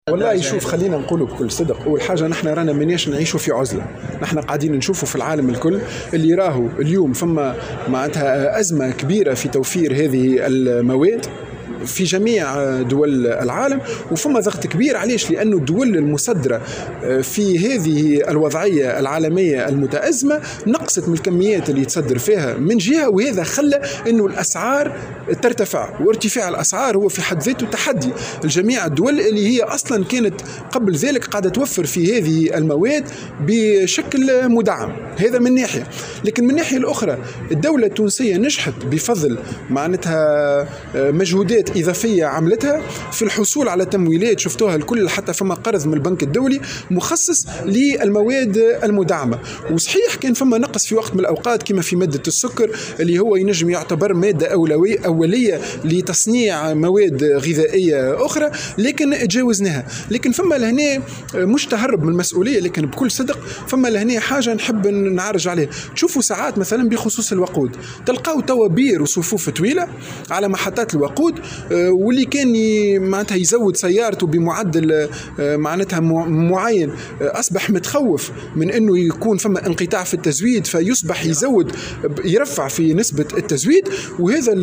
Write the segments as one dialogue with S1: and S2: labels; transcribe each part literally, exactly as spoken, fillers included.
S1: والله شوف، خلينا نقوله بكل صدق. أول حاجة نحن رانا ماناش نعيشوا في عزلة، نحن قاعدين نشوفوا في العالم الكل اللي راهو اليوم فما معناتها أزمة كبيرة في توفير هذه المواد في جميع دول العالم، وفما ضغط كبير. علاش؟ لأنه الدول المصدرة في هذه الوضعية العالمية المتأزمة نقصت من الكميات اللي تصدر فيها من جهة، وهذا خلى أنه الأسعار ترتفع، وارتفاع الأسعار هو في حد ذاته تحدي لجميع الدول اللي هي أصلا كانت قبل ذلك قاعدة توفر في هذه المواد بشكل مدعم. هذا من ناحية، لكن من الناحية الأخرى الدولة التونسية نجحت بفضل معناتها مجهودات إضافية عملتها في الحصول على تمويلات شفتوها الكل، حتى فما قرض من البنك الدولي مخصص للمواد المدعمة. وصحيح كان فما نقص في وقت من الأوقات كما في مادة السكر اللي هو ينجم يعتبر مادة أولوية أولية لتصنيع مواد غذائية أخرى، لكن تجاوزناها. لكن فما لهنا مش تهرب من المسؤولية، لكن بكل صدق فما لهنا حاجة نحب نعرج عليها. تشوفوا ساعات مثلا بخصوص الوقود تلقاو توابير وصفوف طويلة على محطات الوقود، واللي كان معناتها يزود سيارته بمعدل معناتها معين أصبح متخوف من أنه يكون فما انقطاع في التزويد، فيصبح يزود يرفع في نسبة التزويد. وهذا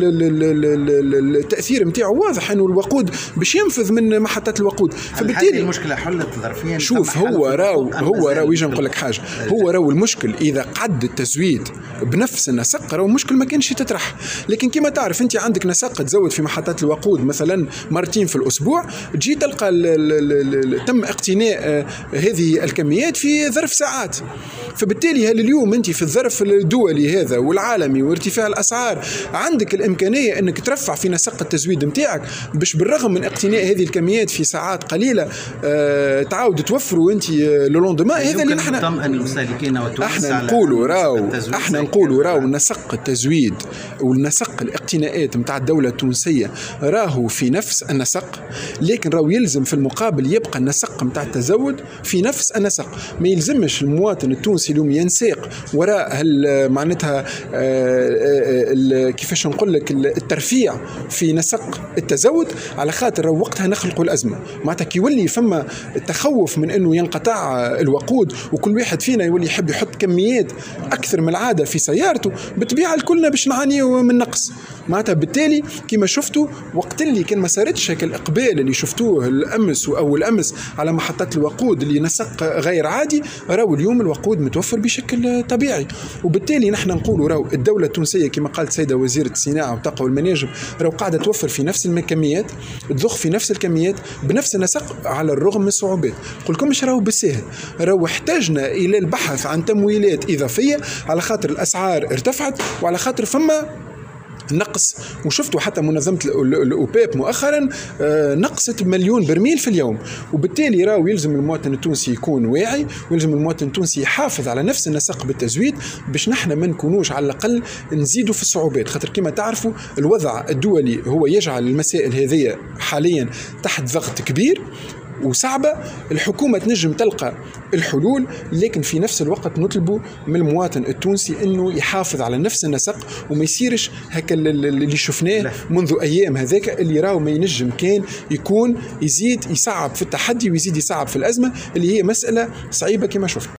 S1: التأثير متاعه واضح أنه الوقود باش ينفذ من محطات الوقود.
S2: فبالتالي المشكلة حلت ظرفيا.
S1: شوف، هو راو هو راو يجي نقول لك حاجة، هو راو المشكل إذا قد التزويد بنفس النسق راو المشكل ما كانش تطرح. لكن كما تعرف أنت عندك نسق تزود في محطات الوقود مثلا مرتين في الأسبوع، تجي تلقى تم اقتناء هذه الكميات في ظرف ساعات. فبالتالي هل اليوم أنت في الظرف الدولي هذا والعالمي وارتفاع الأسعار عندك الإمكانية أنك ترفع في نسق التزويد متاعك باش بالرغم من اقتناء هذه الكميات في ساعات قليلة أه تعاود توفروا أنت للوندما؟ هذا اللي نحن احنا نقولوا راو احنا نقولوا راو نسق التزويد والنسق الاقتناءات متاع الدولة التونسية راهو في نفس النسق، لكن راهو يلزم في المقابل يبقى النسق متاع التزود في نفس النسق. ما يلزمش المواطن التونسي اليوم ينساق وراء معناتها كيفاش نقول لك الترفيع في نسق التزود، على خاطر وقتها نخلقوا الأزمة. معناتها كي يولي فما التخوف من أنه ينقطع الوقود وكل واحد فينا يولي يحب يحط كميات أكثر من العادة في سيارته، بالطبيعة الكلنا باش نعانيوا من نقص. معناتها بالتالي كما شفتوا وقت اللي كان ما صارتش هيك الإقبال اللي شفتوه الأمس أو الأمس على محطات الوقود اللي نسق غير عادي، راهو اليوم الوقود متوفر بشكل طبيعي. وبالتالي نحن نقولوا راهو الدولة التونسية كما قالت سيدة وزيرة الصناعة والطاقة والمناجم راهو قاعدة توفر في نفس الكميات، تضخ في نفس الكميات بنفس النسق على الرغم من الصعوبات. قل لكمش راهو بالسهل، راهو احتاجنا إلى البحث عن تمويلات إضافية على خاطر الأسعار ارتفعت وعلى خاطر فما نقص. وشفتوا حتى منظمة الأوبيب مؤخرا نقصت مليون برميل في اليوم. وبالتالي راهو يلزم المواطن التونسي يكون واعي، ويلزم المواطن التونسي يحافظ على نفس النسق بالتزويد باش نحن ما نكونوش على الأقل نزيدوا في الصعوبات. خاطر كما تعرفوا الوضع الدولي هو يجعل المسائل هذه حاليا تحت ضغط كبير وصعبة. الحكومة تنجم تلقى الحلول، لكن في نفس الوقت نطلبوا من المواطن التونسي أنه يحافظ على نفس النسق وما يصيرش هكا اللي شفناه منذ أيام هذاك اللي راهو ما ينجم كان يكون يزيد يصعب في التحدي ويزيد يصعب في الأزمة اللي هي مسألة صعيبة كما شفنا.